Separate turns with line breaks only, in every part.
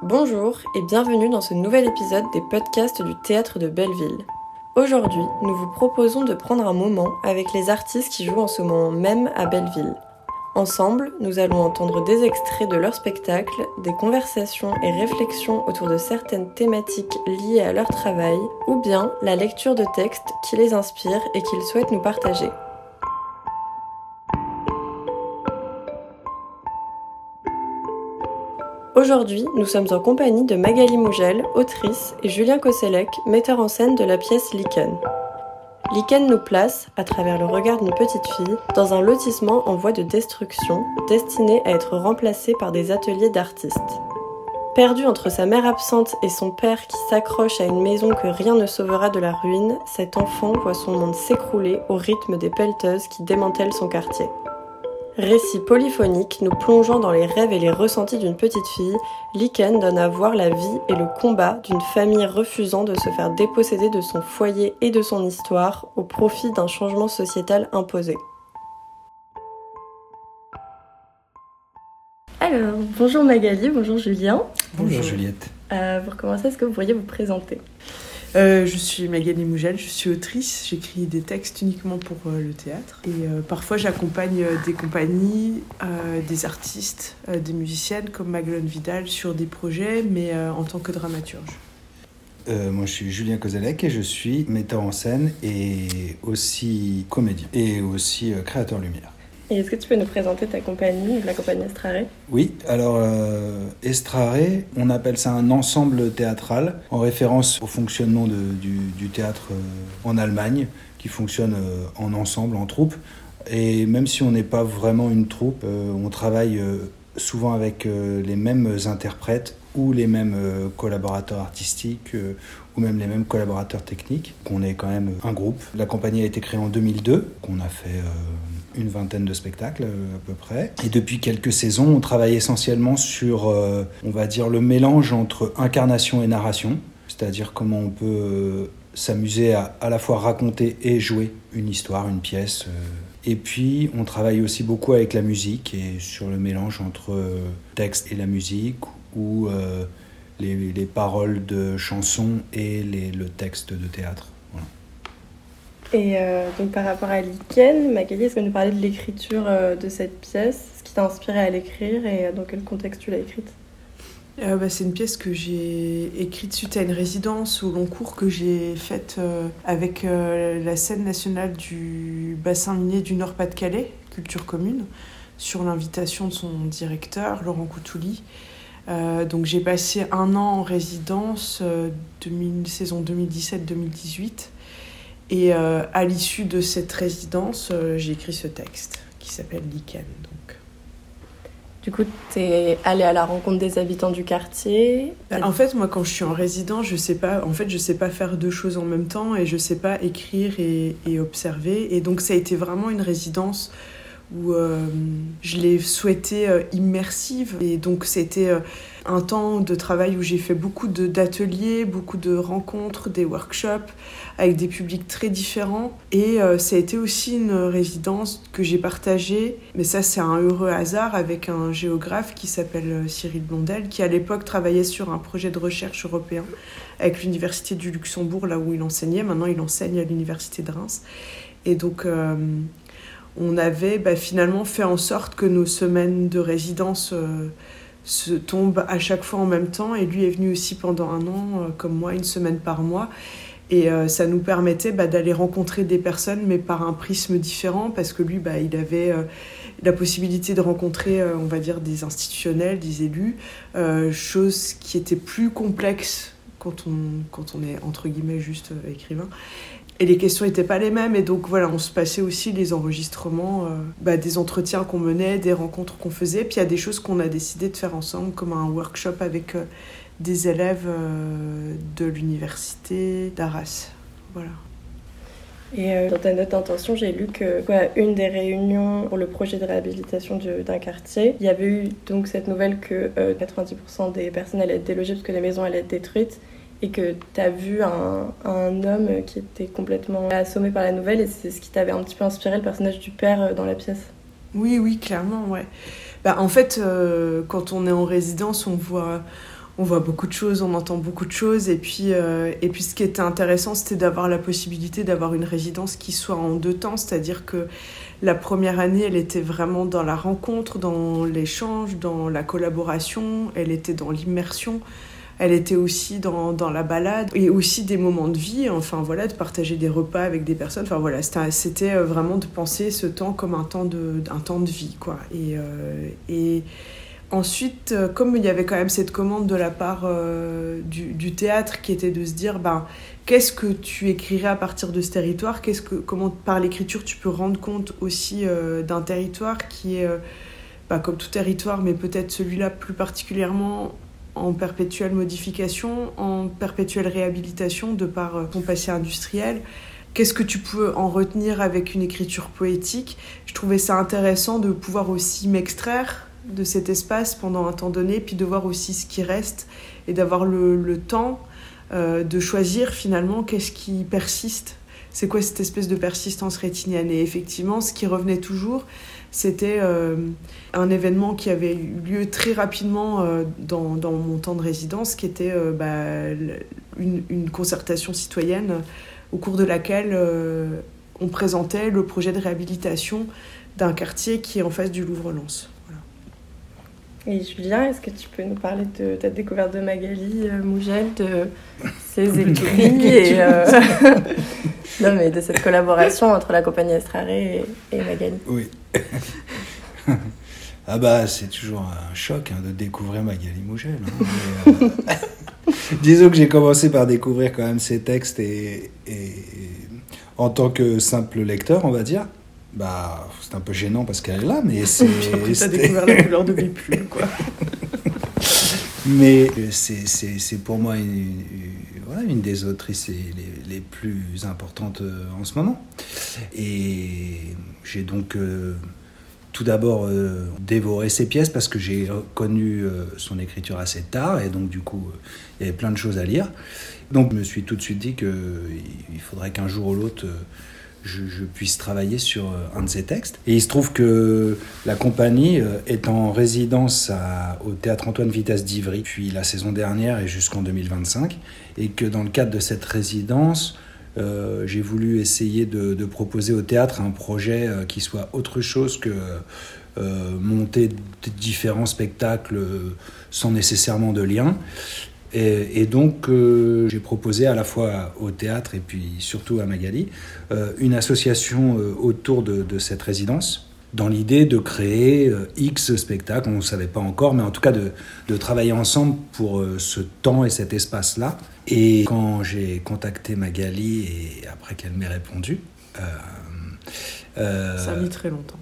Bonjour et bienvenue dans ce nouvel épisode des podcasts du Théâtre de Belleville. Aujourd'hui, nous vous proposons de prendre un moment avec les artistes qui jouent en ce moment même à Belleville. Ensemble, nous allons entendre des extraits de leurs spectacles, des conversations et réflexions autour de certaines thématiques liées à leur travail, ou bien la lecture de textes qui les inspirent et qu'ils souhaitent nous partager. Aujourd'hui, nous sommes en compagnie de Magali Mougel, autrice, et Julien Koselleck, metteur en scène de la pièce Lichen. Lichen nous place, à travers le regard d'une petite fille, dans un lotissement en voie de destruction, destiné à être remplacé par des ateliers d'artistes. Perdu entre sa mère absente et son père qui s'accroche à une maison que rien ne sauvera de la ruine, cet enfant voit son monde s'écrouler au rythme des pelleteuses qui démantèlent son quartier. Récit polyphonique, nous plongeant dans les rêves et les ressentis d'une petite fille, Lichen donne à voir la vie et le combat d'une famille refusant de se faire déposséder de son foyer et de son histoire au profit d'un changement sociétal imposé. Alors, bonjour Magali, bonjour Julien.
Bonjour Juliette.
Pour commencer, est-ce que vous pourriez vous présenter ?
Je suis Magali Mougel, je suis autrice, j'écris des textes uniquement pour le théâtre et parfois j'accompagne des compagnies, des artistes, des musiciennes comme Maglone Vidal sur des projets mais en tant que dramaturge.
Moi je suis Julien Koselleck et je suis metteur en scène et aussi comédien et aussi créateur lumière.
Et est-ce que tu peux nous présenter ta compagnie, la compagnie Estrare ?
Oui, alors Estrare, on appelle ça un ensemble théâtral en référence au fonctionnement du théâtre en Allemagne qui fonctionne en ensemble, en troupe. Et même si on n'est pas vraiment une troupe, on travaille souvent avec les mêmes interprètes ou les mêmes collaborateurs artistiques ou même les mêmes collaborateurs techniques. On est quand même un groupe. La compagnie a été créée en 2002, qu'on a fait une vingtaine de spectacles à peu près. Et depuis quelques saisons, on travaille essentiellement sur, on va dire, le mélange entre incarnation et narration, c'est-à-dire comment on peut s'amuser à la fois raconter et jouer une histoire, une pièce. Et puis, on travaille aussi beaucoup avec la musique et sur le mélange entre texte et la musique ou les paroles de chansons et le texte de théâtre. Voilà.
Et donc par rapport à Lichen, Magali, est-ce que nous parlais de l'écriture de cette pièce, ce qui t'a inspiré à l'écrire et dans quel contexte tu l'as écrite ?
C'est une pièce que j'ai écrite suite à une résidence au long cours que j'ai faite avec la scène nationale du bassin minier du Nord-Pas-de-Calais, Culture Commune, sur l'invitation de son directeur, Laurent Coutouli. Donc j'ai passé un an en résidence, saison 2017-2018. Et à l'issue de cette résidence, j'ai écrit ce texte qui s'appelle Lichen.
Du coup, t'es allée à la rencontre des habitants du quartier.
En fait, moi, quand je suis en résidence, je sais pas faire deux choses en même temps et je sais pas écrire et observer. Et donc, ça a été vraiment une résidence où je l'ai souhaitée immersive. Et donc, c'était un temps de travail où j'ai fait beaucoup d'ateliers, beaucoup de rencontres, des workshops avec des publics très différents. Et ça a été aussi une résidence que j'ai partagée, mais ça c'est un heureux hasard, avec un géographe qui s'appelle Cyril Blondel, qui à l'époque travaillait sur un projet de recherche européen avec l'Université du Luxembourg, là où il enseignait. Maintenant il enseigne à l'Université de Reims. Et donc on avait finalement fait en sorte que nos semaines de résidence se tombent à chaque fois en même temps. Et lui est venu aussi pendant un an, comme moi, une semaine par mois. Et ça nous permettait d'aller rencontrer des personnes, mais par un prisme différent, parce que lui, il avait la possibilité de rencontrer, on va dire, des institutionnels, des élus, chose qui était plus complexe quand on est, entre guillemets, juste écrivain. Et les questions n'étaient pas les mêmes, et donc voilà, on se passait aussi les enregistrements des entretiens qu'on menait, des rencontres qu'on faisait, puis il y a des choses qu'on a décidé de faire ensemble, comme un workshop avec des élèves de l'université d'Arras. Voilà.
Et dans ta note d'intention, j'ai lu que une des réunions pour le projet de réhabilitation d'un quartier, il y avait eu donc cette nouvelle que 90% des personnes allaient être délogées parce que les maisons allaient être détruites, et que tu as vu un homme qui était complètement assommé par la nouvelle, et c'est ce qui t'avait un petit peu inspiré le personnage du père dans la pièce.
Oui, clairement, ouais. En fait, quand on est en résidence, on voit on voit beaucoup de choses, on entend beaucoup de choses. Et puis ce qui était intéressant, c'était d'avoir la possibilité d'avoir une résidence qui soit en 2 temps. C'est-à-dire que la première année, elle était vraiment dans la rencontre, dans l'échange, dans la collaboration. Elle était dans l'immersion. Elle était aussi dans la balade et aussi des moments de vie, enfin voilà, de partager des repas avec des personnes. Enfin voilà, c'était vraiment de penser ce temps comme un temps de vie, quoi. Et ensuite, comme il y avait quand même cette commande de la part du théâtre qui était de se dire, qu'est-ce que tu écrirais à partir de ce territoire ? Comment par l'écriture tu peux rendre compte aussi d'un territoire qui est, comme tout territoire, mais peut-être celui-là plus particulièrement en perpétuelle modification, en perpétuelle réhabilitation de par ton passé industriel. Qu'est-ce que tu peux en retenir avec une écriture poétique ? Je trouvais ça intéressant de pouvoir aussi m'extraire de cet espace pendant un temps donné, puis de voir aussi ce qui reste et d'avoir le temps de choisir finalement qu'est-ce qui persiste. C'est quoi cette espèce de persistance rétinienne ? Et effectivement, ce qui revenait toujours, c'était un événement qui avait eu lieu très rapidement dans mon temps de résidence, qui était une concertation citoyenne au cours de laquelle on présentait le projet de réhabilitation d'un quartier qui est en face du Louvre-Lens.
Et Julien, est-ce que tu peux nous parler de ta découverte de Magali Mougel, de ses écrits et non, mais de cette collaboration entre la compagnie Estrare et Magali?
Oui. C'est toujours un choc de découvrir Magali Mougel. Disons que j'ai commencé par découvrir quand même ses textes et en tant que simple lecteur, on va dire. C'est un peu gênant parce qu'elle est là, mais c'est...
T'as découvert la couleur de mes pulls, quoi.
Mais c'est pour moi une des autrices les plus importantes en ce moment. Et j'ai donc tout d'abord dévoré ses pièces parce que j'ai connu son écriture assez tard et donc du coup il y avait plein de choses à lire. Donc je me suis tout de suite dit qu'il faudrait qu'un jour ou l'autre je puisse travailler sur un de ses textes. Et il se trouve que la compagnie est en résidence au Théâtre Antoine Vitesse d'Ivry depuis la saison dernière et jusqu'en 2025. Et que dans le cadre de cette résidence, j'ai voulu essayer de proposer au théâtre un projet qui soit autre chose que monter différents spectacles sans nécessairement de lien. Et donc, j'ai proposé à la fois au théâtre et puis surtout à Magali une association autour de cette résidence, dans l'idée de créer X spectacles, on ne savait pas encore, mais en tout cas de travailler ensemble pour ce temps et cet espace-là. Et quand j'ai contacté Magali et après qu'elle m'ait répondu...
ça a mis très longtemps.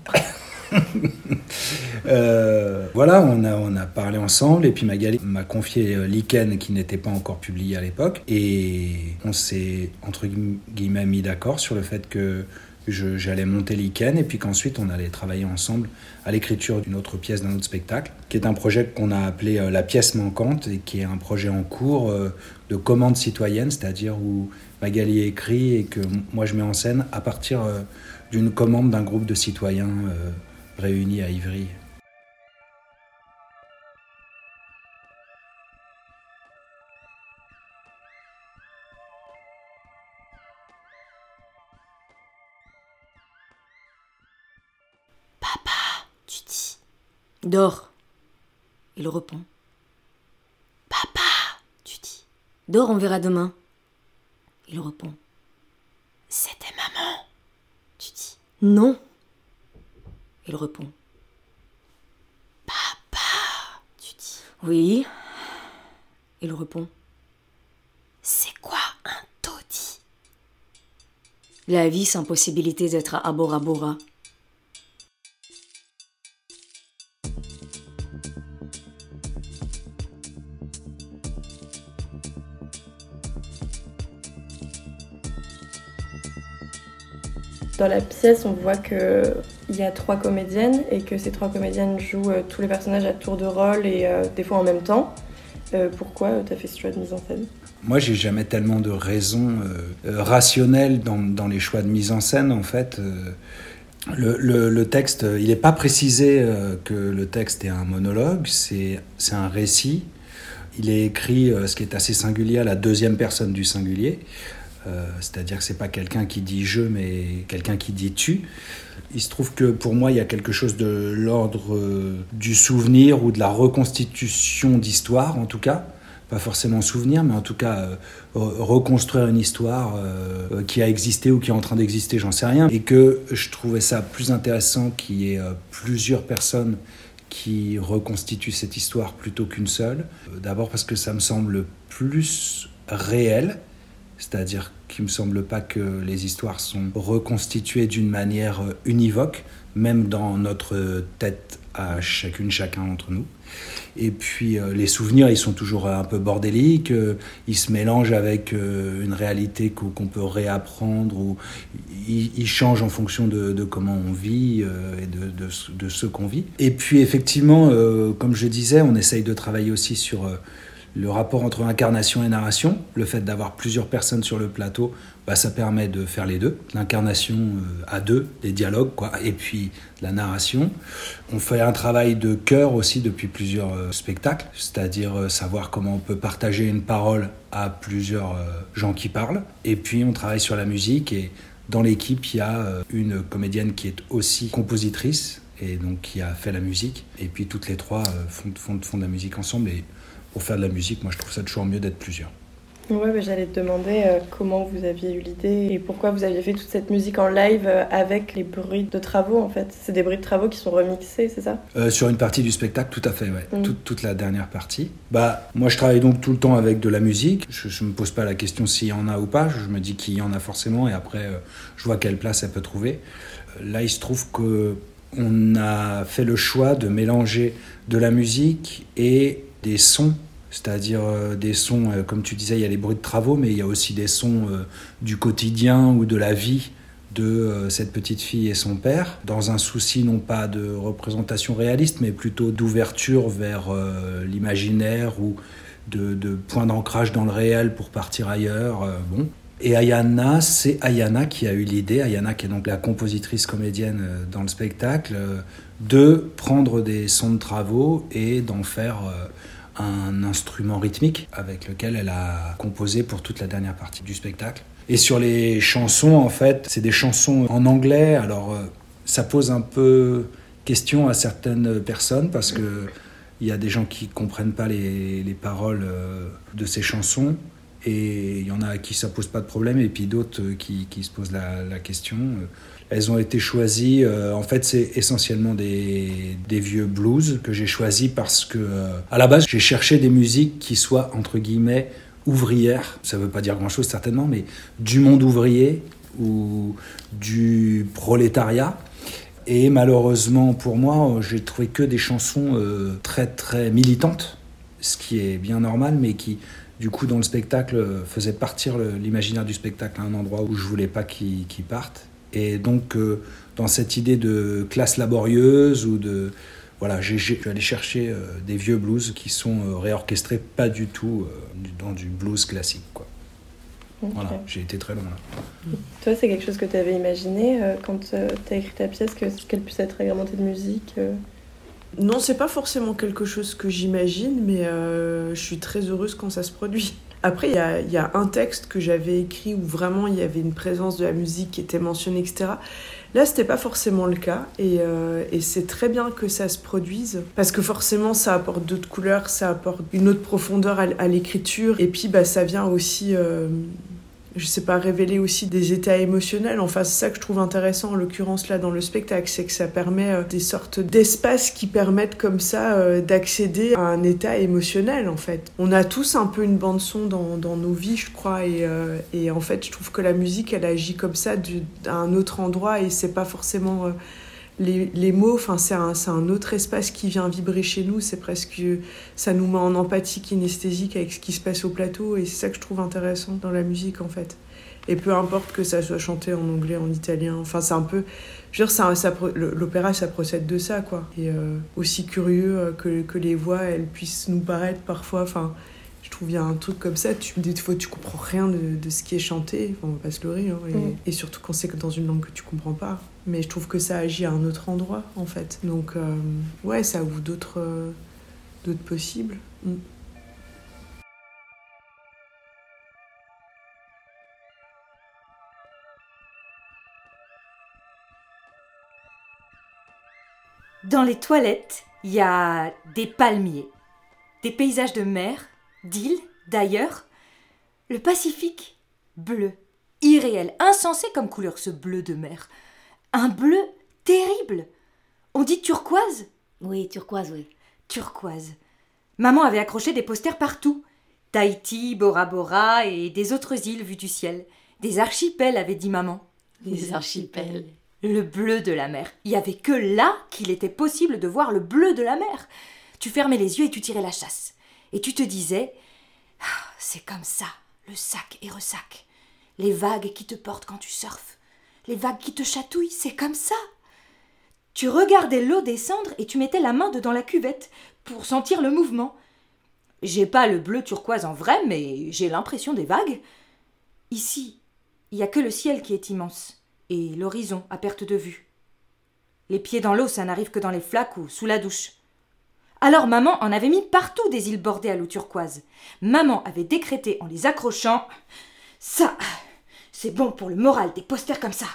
On a parlé ensemble et puis Magali m'a confié Lichen qui n'était pas encore publié à l'époque et on s'est entre guillemets mis d'accord sur le fait que j'allais monter Lichen et puis qu'ensuite on allait travailler ensemble à l'écriture d'une autre pièce, d'un autre spectacle qui est un projet qu'on a appelé La pièce manquante et qui est un projet en cours de commande citoyenne, c'est-à-dire où Magali écrit et que moi je mets en scène à partir d'une commande d'un groupe de citoyens réunis à Ivry.
Papa, tu dis. Dors. Il répond. Papa, tu dis. Dors, on verra demain. Il répond. C'était maman. Tu dis. Non. Il répond. Papa, tu dis. Oui. Il répond. C'est quoi un taudis ? La vie sans possibilité d'être à Bora Bora.
Dans la pièce, on voit qu'il y a 3 comédiennes et que ces 3 comédiennes jouent tous les personnages à tour de rôle et des fois en même temps. Pourquoi tu as fait ce choix de mise en scène ?
Moi, j'ai jamais tellement de raisons rationnelles dans les choix de mise en scène, en fait. Le texte, il n'est pas précisé que le texte est un monologue, c'est un récit. Il est écrit, ce qui est assez singulier, à la deuxième personne du singulier. C'est-à-dire que c'est pas quelqu'un qui dit je, mais quelqu'un qui dit tu. Il se trouve que pour moi, il y a quelque chose de l'ordre du souvenir ou de la reconstitution d'histoire, en tout cas. Pas forcément souvenir, mais en tout cas reconstruire une histoire qui a existé ou qui est en train d'exister, j'en sais rien. Et que je trouvais ça plus intéressant qu'il y ait plusieurs personnes qui reconstituent cette histoire plutôt qu'une seule. D'abord parce que ça me semble plus réel. C'est-à-dire qu'il ne me semble pas que les histoires sont reconstituées d'une manière univoque, même dans notre tête à chacun d'entre nous. Et puis les souvenirs, ils sont toujours un peu bordéliques, ils se mélangent avec une réalité qu'on peut réapprendre, ou ils changent en fonction de comment on vit et de ce qu'on vit. Et puis effectivement, comme je disais, on essaye de travailler aussi sur le rapport entre incarnation et narration. Le fait d'avoir plusieurs personnes sur le plateau, ça permet de faire les deux. L'incarnation à deux, des dialogues, et puis la narration. On fait un travail de chœur aussi depuis plusieurs spectacles, c'est-à-dire savoir comment on peut partager une parole à plusieurs gens qui parlent. Et puis on travaille sur la musique, et dans l'équipe, il y a une comédienne qui est aussi compositrice, et donc qui a fait la musique. Et puis toutes les trois font de la musique ensemble. Et pour faire de la musique, moi je trouve ça toujours mieux d'être plusieurs.
Ouais, j'allais te demander comment vous aviez eu l'idée et pourquoi vous aviez fait toute cette musique en live avec les bruits de travaux en fait. C'est des bruits de travaux qui sont remixés, c'est ça ?
Sur une partie du spectacle, tout à fait, ouais. Toute la dernière partie. Moi je travaille donc tout le temps avec de la musique. Je me pose pas la question s'il y en a ou pas. Je me dis qu'il y en a forcément, et après je vois quelle place elle peut trouver. Là il se trouve qu'on a fait le choix de mélanger de la musique et des sons. C'est-à-dire des sons, comme tu disais, il y a les bruits de travaux, mais il y a aussi des sons du quotidien ou de la vie de cette petite fille et son père, dans un souci non pas de représentation réaliste, mais plutôt d'ouverture vers l'imaginaire ou de point d'ancrage dans le réel pour partir ailleurs. Et Ayana, c'est Ayana qui a eu l'idée, Ayana qui est donc la compositrice comédienne dans le spectacle, de prendre des sons de travaux et d'en faire un instrument rythmique avec lequel elle a composé pour toute la dernière partie du spectacle. Et sur les chansons, en fait, c'est des chansons en anglais. Alors, ça pose un peu question à certaines personnes parce que il y a des gens qui comprennent pas les paroles de ces chansons. Et il y en a à qui ça pose pas de problème, et puis d'autres qui se posent la question. Elles ont été choisies, en fait c'est essentiellement des vieux blues que j'ai choisis parce que à la base j'ai cherché des musiques qui soient entre guillemets ouvrières. Ça veut pas dire grand chose certainement, mais du monde ouvrier ou du prolétariat. Et malheureusement pour moi, j'ai trouvé que des chansons très très militantes, ce qui est bien normal, mais qui du coup, dans le spectacle, faisait partir l'imaginaire du spectacle à un endroit où je voulais pas qu'il parte. Et donc, dans cette idée de classe laborieuse ou de... Voilà, je suis allé chercher des vieux blues qui sont réorchestrés pas du tout dans du blues classique, quoi. Okay. Voilà, j'ai été très loin là.
Toi, c'est quelque chose que tu avais imaginé quand tu as écrit ta pièce, qu'elle puisse être agrémentée de musique
Non, c'est pas forcément quelque chose que j'imagine, mais je suis très heureuse quand ça se produit. Après, il y a un texte que j'avais écrit où vraiment il y avait une présence de la musique qui était mentionnée, etc. Là, c'était pas forcément le cas, et c'est très bien que ça se produise, parce que forcément, ça apporte d'autres couleurs, ça apporte une autre profondeur à l'écriture, et puis ça vient aussi... je sais pas, révéler aussi des états émotionnels. Enfin, c'est ça que je trouve intéressant, en l'occurrence, là, dans le spectacle. C'est que ça permet des sortes d'espaces qui permettent, comme ça, d'accéder à un état émotionnel, en fait. On a tous un peu une bande-son dans nos vies, je crois, et en fait, je trouve que la musique, elle agit comme ça à un autre endroit, et c'est pas forcément... Les mots, enfin, c'est un autre espace qui vient vibrer chez nous, c'est presque, ça nous met en empathie kinesthésique avec ce qui se passe au plateau, et c'est ça que je trouve intéressant dans la musique, en fait. Et peu importe que ça soit chanté en anglais, en italien, enfin c'est un peu, je veux dire, l'opéra ça procède de ça, quoi. Et aussi curieux que les voix elles puissent nous paraître parfois, enfin je trouve il y a un truc comme ça, des fois tu comprends rien de ce qui est chanté, enfin, on va pas se leurrer, hein, et surtout quand c'est dans une langue que tu comprends pas. Mais je trouve que ça agit à un autre endroit, en fait. Donc, ouais, ça ouvre d'autres possibles.
Dans les toilettes, il y a des palmiers, des paysages de mer, d'îles, d'ailleurs. Le Pacifique, bleu, irréel, insensé comme couleur, ce bleu de mer. Un bleu terrible. On dit turquoise ?
Oui, turquoise, oui.
Turquoise. Maman avait accroché des posters partout. Tahiti, Bora Bora et des autres îles vues du ciel. Des archipels, avait dit maman.
Des archipels.
Le bleu de la mer. Il n'y avait que là qu'il était possible de voir le bleu de la mer. Tu fermais les yeux et tu tirais la chasse. Et tu te disais, c'est comme ça, le sac et ressac. Les vagues qui te portent quand tu surfes. Les vagues qui te chatouillent, c'est comme ça. Tu regardais l'eau descendre et tu mettais la main dedans la cuvette pour sentir le mouvement. J'ai pas le bleu turquoise en vrai, mais j'ai l'impression des vagues. Ici, il n'y a que le ciel qui est immense et l'horizon à perte de vue. Les pieds dans l'eau, ça n'arrive que dans les flaques ou sous la douche. Alors maman en avait mis partout des îles bordées à l'eau turquoise. Maman avait décrété en les accrochant « Ça, c'est bon pour le moral des posters comme ça !»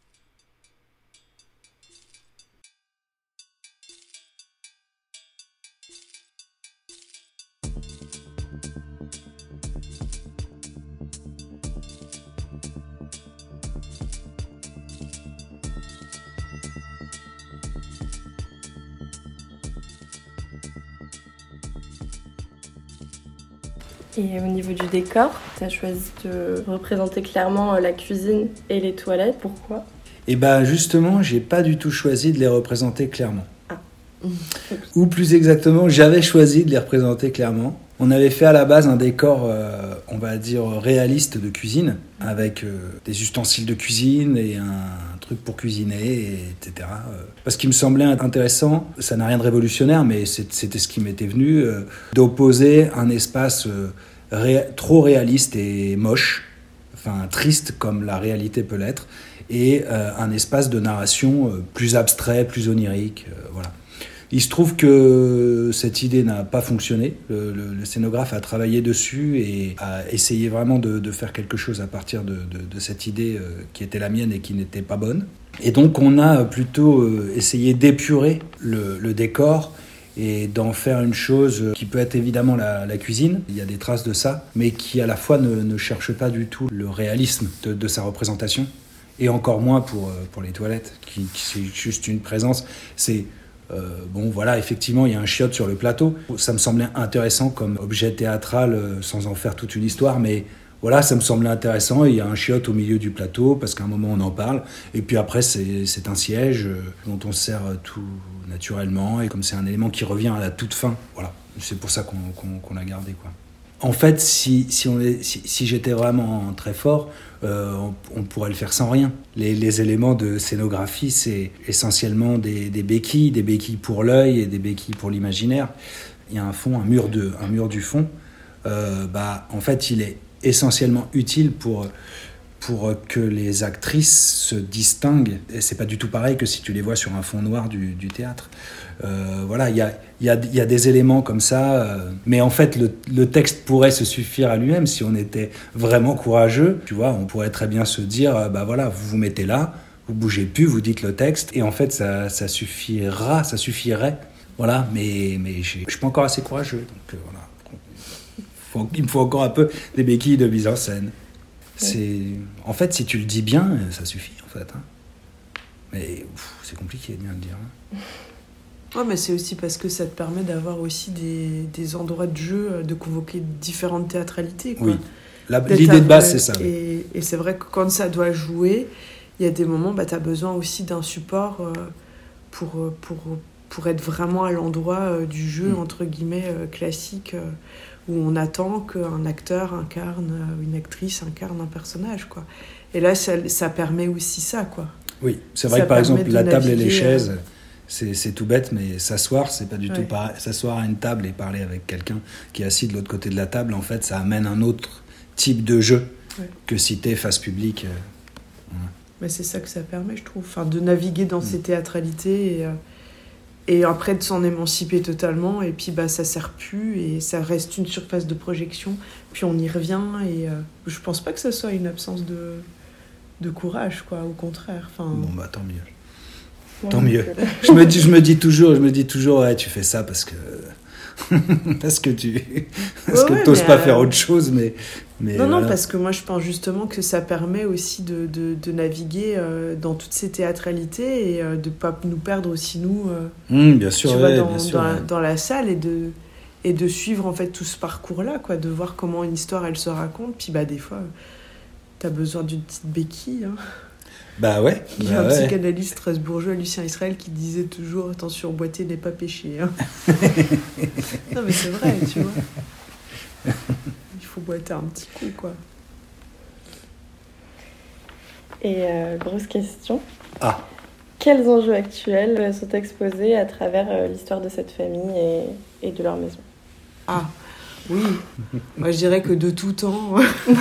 Et au niveau du décor, tu as choisi de représenter clairement la cuisine et les toilettes. Pourquoi ?
Et ben justement, j'ai pas du tout choisi de les représenter clairement. Ou plus exactement, j'avais choisi de les représenter clairement. On avait fait à la base un décor, on va dire, réaliste de cuisine, avec des ustensiles de cuisine et un truc pour cuisiner, etc. Parce qu'il me semblait intéressant, ça n'a rien de révolutionnaire, mais c'était ce qui m'était venu, d'opposer un espace trop réaliste et moche, enfin triste comme la réalité peut l'être, et un espace de narration plus abstrait, plus onirique, voilà. Il se trouve que cette idée n'a pas fonctionné. Le scénographe a travaillé dessus et a essayé vraiment de faire quelque chose à partir de cette idée qui était la mienne et qui n'était pas bonne. Et donc on a plutôt essayé d'épurer le décor et d'en faire une chose qui peut être évidemment la cuisine. Il y a des traces de ça, mais qui à la fois ne cherche pas du tout le réalisme de sa représentation. Et encore moins pour les toilettes, qui c'est juste une présence. C'est... bon voilà, effectivement il y a un chiotte sur le plateau, ça me semblait intéressant comme objet théâtral sans en faire toute une histoire, mais voilà, ça me semblait intéressant. Il y a un chiotte au milieu du plateau parce qu'à un moment on en parle, et puis après c'est un siège dont on se sert tout naturellement, et comme c'est un élément qui revient à la toute fin, voilà, c'est pour ça qu'on l'a gardé, quoi. En fait, si j'étais vraiment très fort, on pourrait le faire sans rien. Les éléments de scénographie, c'est essentiellement des béquilles pour l'œil et des béquilles pour l'imaginaire. Il y a un fond, un mur du fond. En fait, il est essentiellement utile pour que les actrices se distinguent. Et c'est pas du tout pareil que si tu les vois sur un fond noir du théâtre. Voilà, il y a des éléments comme ça, mais en fait le texte pourrait se suffire à lui-même si on était vraiment courageux. Tu vois, on pourrait très bien se dire, voilà, vous vous mettez là, vous bougez plus, vous dites le texte, et en fait ça suffirait. Voilà, mais je suis pas encore assez courageux, donc voilà. Il me faut encore un peu des béquilles de mise en scène. En fait, si tu le dis bien, ça suffit, en fait. Hein. Mais c'est compliqué de bien le dire. Hein.
Ouais, mais c'est aussi parce que ça te permet d'avoir aussi des endroits de jeu, de convoquer différentes théâtralités, quoi.
Oui, l'idée de base, c'est ça.
Et c'est vrai que quand ça doit jouer, il y a des moments, tu as besoin aussi d'un support pour être vraiment à l'endroit du jeu, entre guillemets, classique, où on attend qu'un acteur incarne, une actrice incarne un personnage, quoi. Et là, ça permet aussi ça, quoi.
Oui, c'est vrai que par exemple, la table et les chaises, c'est tout bête, mais s'asseoir, c'est pas du tout pareil. S'asseoir à une table et parler avec quelqu'un qui est assis de l'autre côté de la table, en fait, ça amène un autre type de jeu que si t'es face publique.
Mais c'est ça que ça permet, je trouve, de naviguer dans ces théâtralités et après de s'en émanciper totalement, et puis ça sert plus et ça reste une surface de projection, puis on y revient, et je pense pas que ça soit une absence de courage, quoi, au contraire.
Bon, tant mieux. Tant mieux. Je me dis toujours, ouais, tu fais ça parce que t'oses pas faire autre chose, mais
non,
voilà.
parce que moi je pense justement que ça permet aussi de naviguer dans toutes ces théâtralités et de pas nous perdre aussi nous.
Bien sûr,
tu vois,
bien sûr.
Dans la salle et de suivre en fait tout ce parcours-là, quoi, de voir comment une histoire elle se raconte. Puis des fois, t'as besoin d'une petite béquille. Hein.
Bah ouais.
Il y a un psychanalyste strasbourgeois, Lucien Israël, qui disait toujours « Attention, boiter n'est pas péché. Hein. » Non mais c'est vrai, tu vois. Il faut boiter un petit coup, quoi.
Et grosse question.
Ah.
Quels enjeux actuels sont exposés à travers l'histoire de cette famille et de leur maison?
Ah, oui. Moi, je dirais que de tout temps...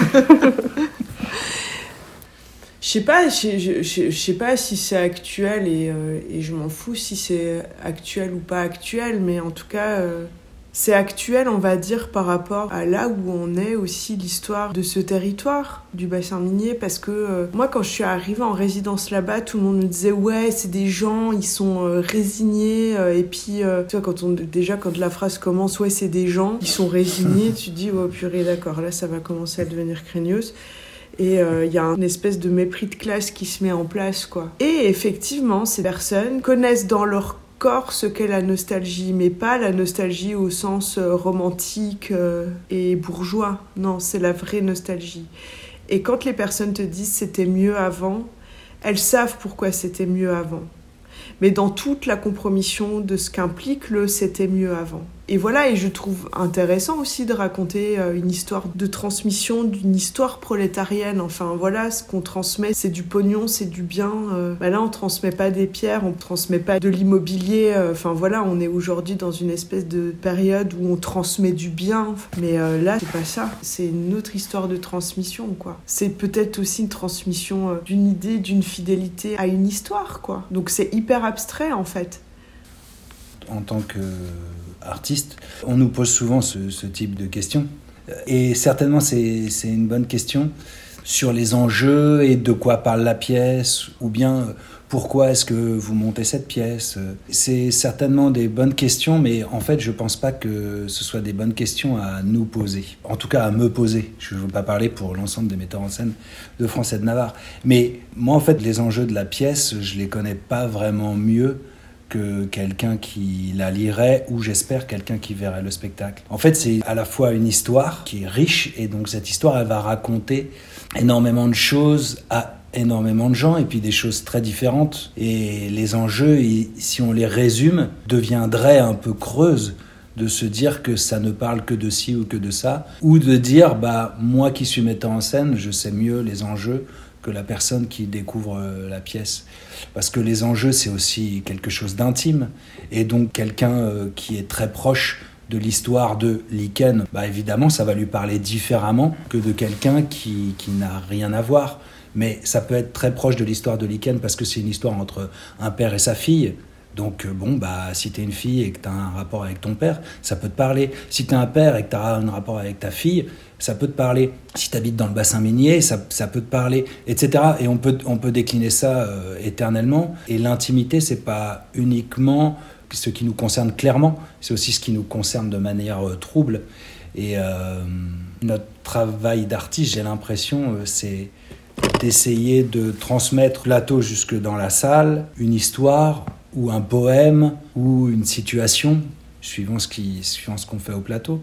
Je sais pas si c'est actuel et je m'en fous si c'est actuel ou pas actuel, mais en tout cas, c'est actuel, on va dire, par rapport à là où on est aussi l'histoire de ce territoire, du bassin minier, parce que moi, quand je suis arrivée en résidence là-bas, tout le monde me disait « Ouais, c'est des gens, ils sont résignés. » Et puis, tu vois, quand la phrase commence « Ouais, c'est des gens, ils sont résignés », tu te dis « Oh purée, d'accord, là, ça va commencer à devenir craignos. » Et il y a une espèce de mépris de classe qui se met en place, quoi. Et effectivement, ces personnes connaissent dans leur corps ce qu'est la nostalgie, mais pas la nostalgie au sens romantique et bourgeois. Non, c'est la vraie nostalgie. Et quand les personnes te disent c'était mieux avant, elles savent pourquoi c'était mieux avant. Mais dans toute la compromission de ce qu'implique le c'était mieux avant. Et voilà, et je trouve intéressant aussi de raconter une histoire de transmission d'une histoire prolétarienne. Enfin voilà, ce qu'on transmet, c'est du pognon, c'est du bien. Là, on transmet pas des pierres, on transmet pas de l'immobilier. Enfin voilà, on est aujourd'hui dans une espèce de période où on transmet du bien. Mais là, c'est pas ça. C'est une autre histoire de transmission, quoi. C'est peut-être aussi une transmission d'une idée, d'une fidélité à une histoire, quoi. Donc c'est hyper abstrait, en fait.
En tant qu'artiste, on nous pose souvent ce type de questions. Et certainement, c'est une bonne question sur les enjeux et de quoi parle la pièce, ou bien pourquoi est-ce que vous montez cette pièce. C'est certainement des bonnes questions, mais en fait, je ne pense pas que ce soit des bonnes questions à nous poser. En tout cas, à me poser. Je ne veux pas parler pour l'ensemble des metteurs en scène de France et de Navarre. Mais moi, en fait, les enjeux de la pièce, je ne les connais pas vraiment mieux que quelqu'un qui la lirait ou j'espère quelqu'un qui verrait le spectacle. En fait, c'est à la fois une histoire qui est riche et donc cette histoire, elle va raconter énormément de choses à énormément de gens et puis des choses très différentes. Et les enjeux, si on les résume, deviendraient un peu creuses de se dire que ça ne parle que de ci ou que de ça, ou de dire, moi qui suis metteur en scène, je sais mieux les enjeux que la personne qui découvre la pièce. Parce que les enjeux, c'est aussi quelque chose d'intime. Et donc, quelqu'un qui est très proche de l'histoire de Lichen, évidemment, ça va lui parler différemment que de quelqu'un qui n'a rien à voir. Mais ça peut être très proche de l'histoire de Lichen parce que c'est une histoire entre un père et sa fille. Donc, si t'es une fille et que t'as un rapport avec ton père, ça peut te parler. Si t'es un père et que t'as un rapport avec ta fille, ça peut te parler. Si t'habites dans le bassin minier, ça peut te parler, etc. Et on peut décliner ça éternellement. Et l'intimité, c'est pas uniquement ce qui nous concerne clairement, c'est aussi ce qui nous concerne de manière trouble. Et notre travail d'artiste, j'ai l'impression, c'est d'essayer de transmettre plateau jusque dans la salle, une histoire ou un poème ou une situation, suivant ce qu'on fait au plateau.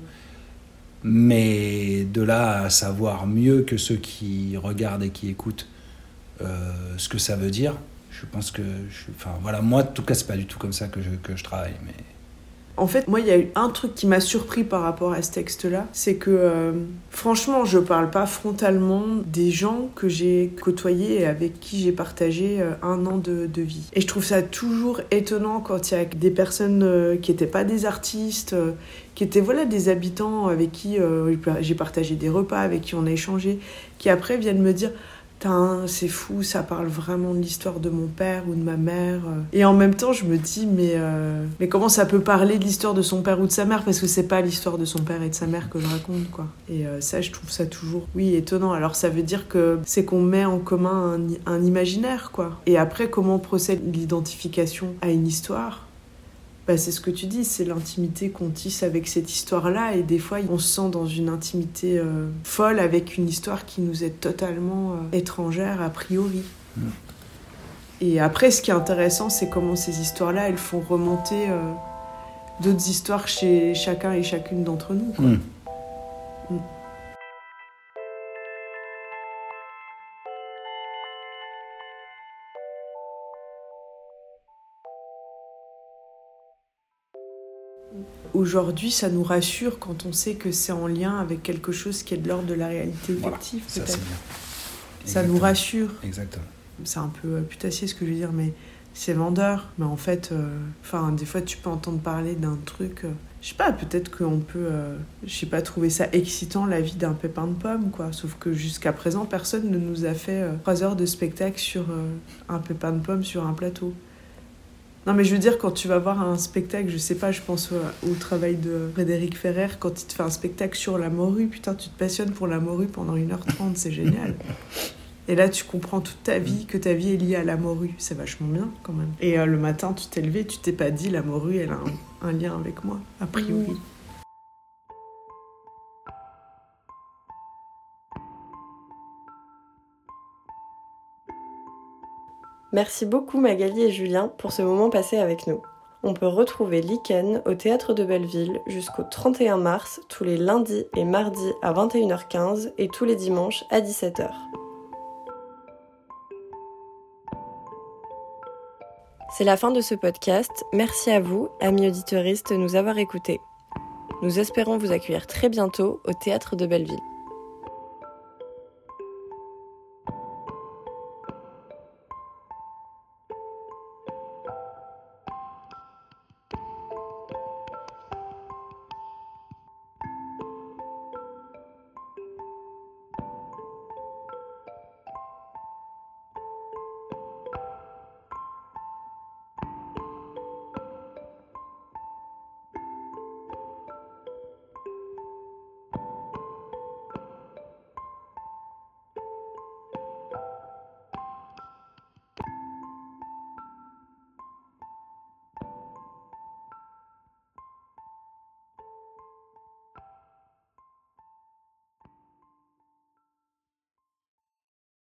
Mais de là à savoir mieux que ceux qui regardent et qui écoutent ce que ça veut dire, je pense que... moi, en tout cas, c'est pas du tout comme ça que je travaille. Mais...
En fait, moi, il y a eu un truc qui m'a surpris par rapport à ce texte-là, c'est que, franchement, je parle pas frontalement des gens que j'ai côtoyés et avec qui j'ai partagé 1 an de vie. Et je trouve ça toujours étonnant quand il y a des personnes qui étaient pas des artistes, qui étaient des habitants avec qui j'ai partagé des repas, avec qui on a échangé, qui après viennent me dire « C'est fou, ça parle vraiment de l'histoire de mon père ou de ma mère. Et en même temps, je me dis, mais comment ça peut parler de l'histoire de son père ou de sa mère? Parce que c'est pas l'histoire de son père et de sa mère que je raconte, quoi. Et ça, je trouve ça toujours, oui, étonnant. Alors ça veut dire que c'est qu'on met en commun un imaginaire, quoi. Et après, comment procède l'identification à une histoire? C'est ce que tu dis, c'est l'intimité qu'on tisse avec cette histoire-là, et des fois on se sent dans une intimité folle avec une histoire qui nous est totalement étrangère a priori. Et après, ce qui est intéressant, c'est comment ces histoires-là, elles font remonter d'autres histoires chez chacun et chacune d'entre nous, quoi. Aujourd'hui, ça nous rassure quand on sait que c'est en lien avec quelque chose qui est de l'ordre de la réalité objective.
Voilà, ça c'est bien.
Ça nous rassure.
Exactement.
C'est un peu putassier ce que je veux dire, mais c'est vendeur. Mais en fait, des fois, tu peux entendre parler d'un truc... je sais pas, peut-être qu'on peut, trouver ça excitant, la vie d'un pépin de pomme, quoi. Sauf que jusqu'à présent, personne ne nous a fait 3 heures de spectacle sur un pépin de pomme sur un plateau. Non, mais je veux dire, quand tu vas voir un spectacle, je sais pas, je pense au travail de Frédéric Ferrer, quand il te fait un spectacle sur la morue, putain, tu te passionnes pour la morue pendant 1h30, c'est génial. Et là, tu comprends toute ta vie, que ta vie est liée à la morue. C'est vachement bien, quand même. Et le matin, tu t'es levé, tu t'es pas dit, la morue, elle a un lien avec moi, a priori.
Merci beaucoup Magali et Julien pour ce moment passé avec nous. On peut retrouver Lichen au Théâtre de Belleville jusqu'au 31 mars, tous les lundis et mardis à 21h15 et tous les dimanches à 17h. C'est la fin de ce podcast. Merci à vous, amis auditeuristes, de nous avoir écoutés. Nous espérons vous accueillir très bientôt au Théâtre de Belleville.